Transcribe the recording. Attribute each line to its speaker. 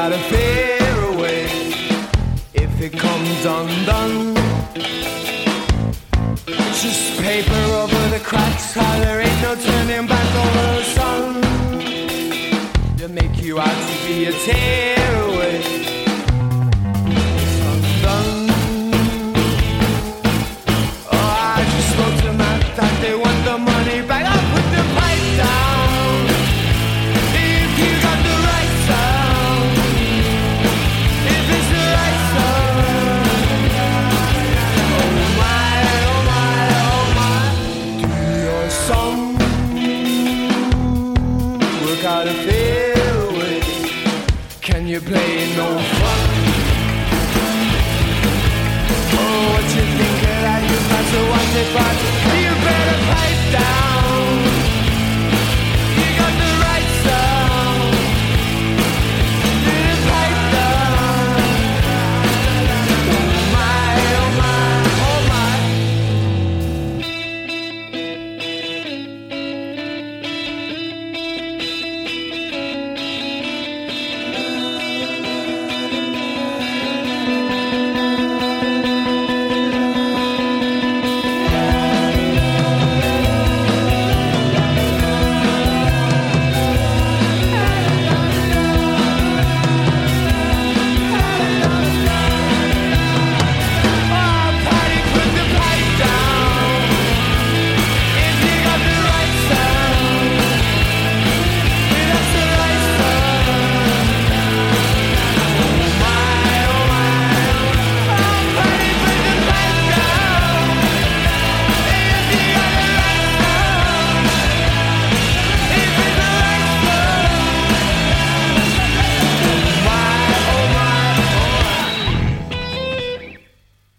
Speaker 1: out a fairway if it comes undone. Just paper over the cracks, how there ain't no turning back over the sun. They make you out to be a tearaway. It's undone. Oh, I just spoke to my that they want the money back. I'll put the pipe down if you got the right sound. If it's the right sound. Oh my, oh my, oh my. Do your song, work out a fairway. Can you play no fun? Oh, what you think of that? You got to watch it, but you better pipe down.